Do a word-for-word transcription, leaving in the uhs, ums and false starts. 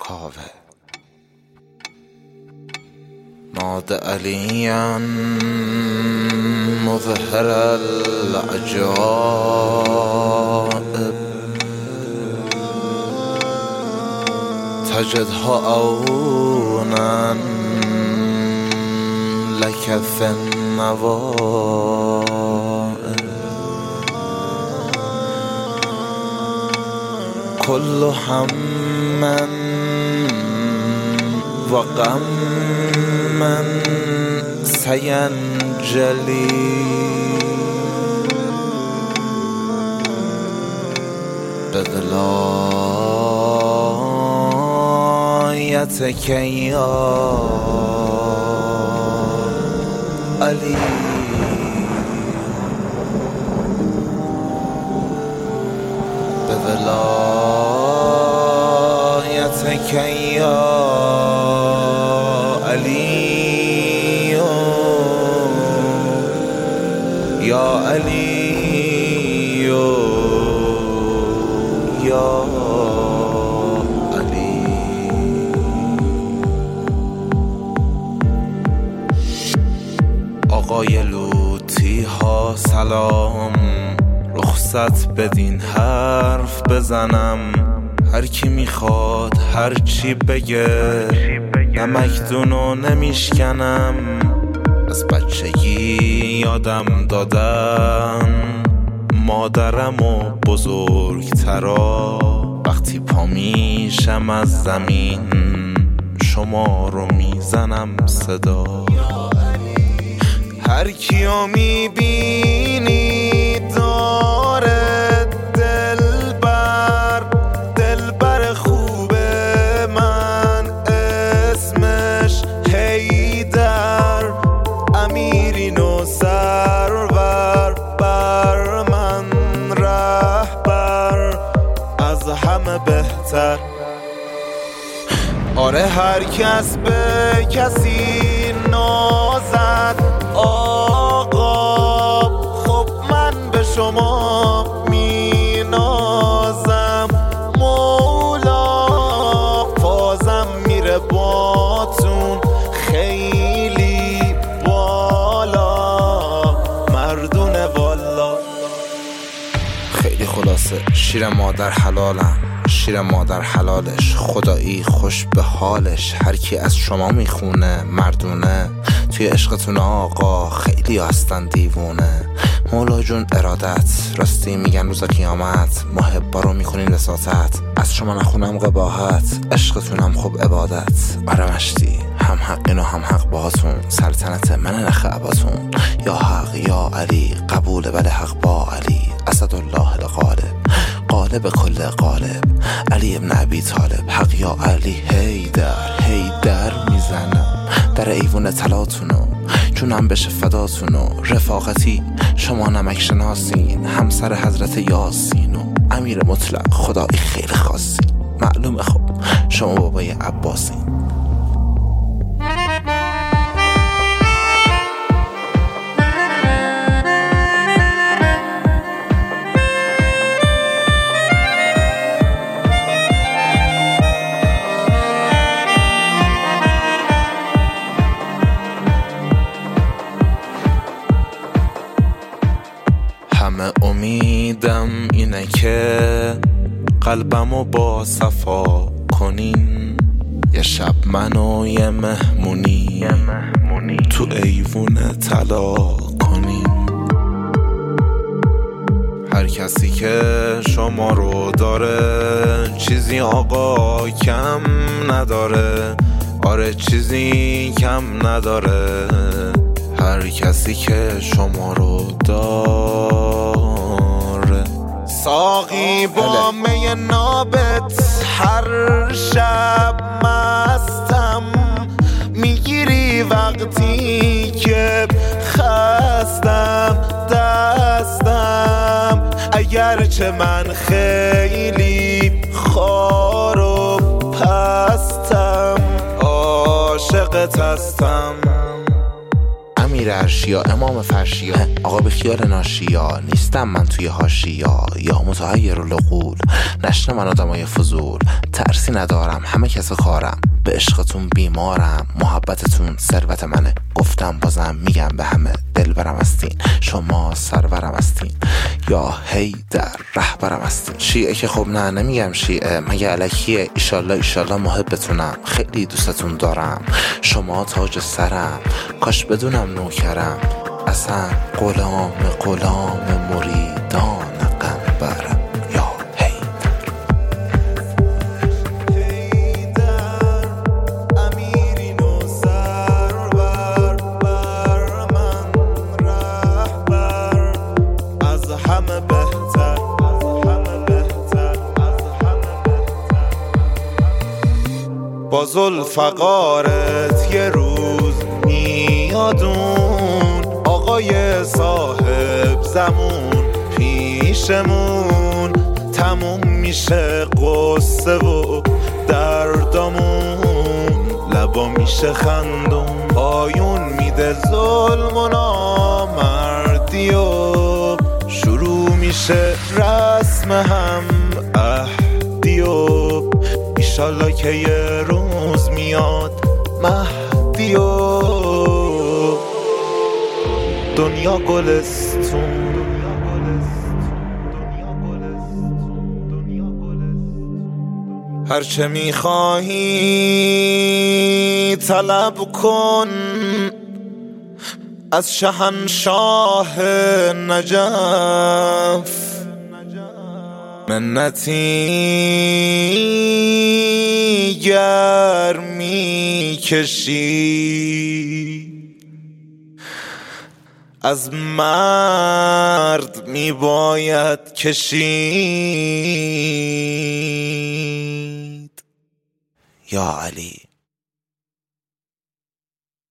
کاوه. ناد علیاً مظهر العجائب تجدها عونا لك في النوائب كل هم وغم سینجلی بولایتک یا علی بولایتک یا علی یا علی یا علی. آقای لوطی ها سلام، رخصت بدین حرف بزنم. هر کی میخواد هر چی بگه، نمکدونو نمیشکنم. از بچگی یادم دادن مادرم و بزرگترا، وقتی پا میشم از زمین شما رو میزنم صدا. هر کیو میبینی داره دلبر، دلبر خوبه من اسمش حیدر، امیرین و سرور بر من رهبر از همه بهتر. آره هر کس به کسی نازد آقا، خب من به شما می نازم مولا. فازم میره باتون خیلی بالا، مردونه والا. خیلی خلاصه شیر مادر حلالم، شیر مادر حلالش، خدایی خوش به حالش. هر کی از شما میخونه مردونه، توی عشقتون آقا خیلی هستن دیوونه. مولا جون ارادت، راستی میگن روز قیامت محبا رو میکنین وساطت. از شما نخونم قباحت، عشقتونم خوب عبادت. آره مشتی هم حقین و هم حق باهاتون، سلطنت من نخ عباتون. یا حق یا علی قبول، بله حق با علی. اسدالله الغالب قالب کل قالب، علی ابن ابی طالب. حق یا علی حیدر حیدر میزنم در ایوون تلاتونو، جونم بشه فداتونو. رفاقتی شما نمک شناسین، همسر حضرت یاسین و امیر مطلق خدایی خیلی خاصی. معلومه خب شما بابای عباسین. همه امیدم اینه که قلبمو با صفا کنین، یه شب منو یه مهمونی تو ایوون طلا کنین. هر کسی که شما رو داره چیزی آقا کم نداره، آره چیزی کم نداره. هر کسی که شما رو داره. ساقی با می نابت هر شب مستم، میگیری وقتی که خستم دستم. اگرچه من خیلی خار و پستم، عاشقت هستم. امیر ارشیا امام فرشیا آقا به خیال ناشیا نیستم من توی حاشیا یا متحیر العقول نشن من آدمای فضول ترسی ندارم همه کس خارم به عشقتون بیمارم محبتتون ثروت منه گفتم بازم میگم به همه دلبرم هستین شما سرورم هستین یا هی در رهبرم هستین شیعه که خب نه نمیگم شیعه مگه الکیه ایشالله ایشالله محبتونم خیلی دوستتون دارم شما تاج سرم کاش بدونم نوکرم اصلا غلام غلام مریدان قنبرم یا هی با ذوالفقارت یه روز میادون آقای صاحب زمون پیشمون تموم میشه قصه و دردامون لبا میشه خندون آیون میده ظلم و نامردی و شروع میشه رسم هم عهدی و ایشالله که یه روز میاد مهدی و دنیا گلستون هرچه میخواهی طلب کن از شهنشاه نجف منتی گر میکشی از مرد میباید کشید یا علی